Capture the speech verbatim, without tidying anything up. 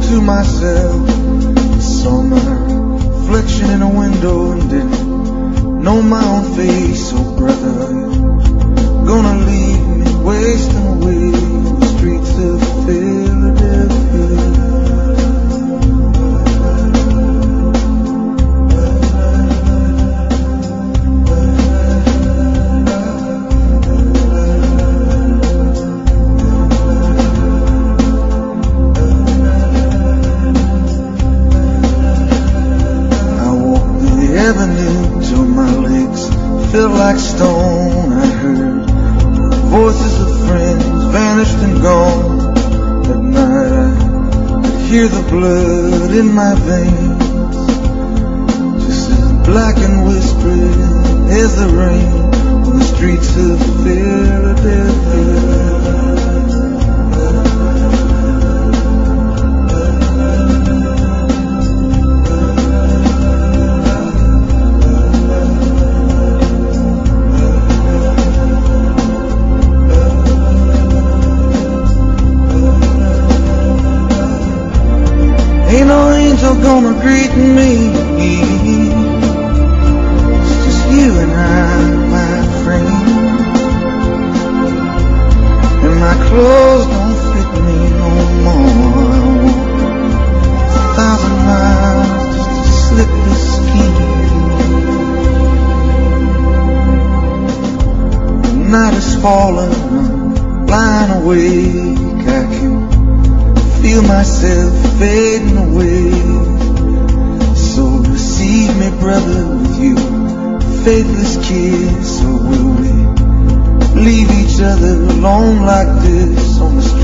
to myself, saw my reflection in a window and didn't know my own face. Oh brother, you're gonna leave me wasting away on the streets of Philadelphia. Till my legs felt like stone. I heard voices of friends vanished and gone. At night I could hear the blood in my veins, just as black and whispering as the rain on the streets of Philadelphia. Ain't no angel gonna greet me. It's just you and I, my friend. And my clothes don't fit me no more. I walk a thousand miles just to slip this skin. The night is falling, I'm lying awake. I can feel myself fading away. So receive me, brother, with you faithless kiss. Or will we leave each other alone like this on the street?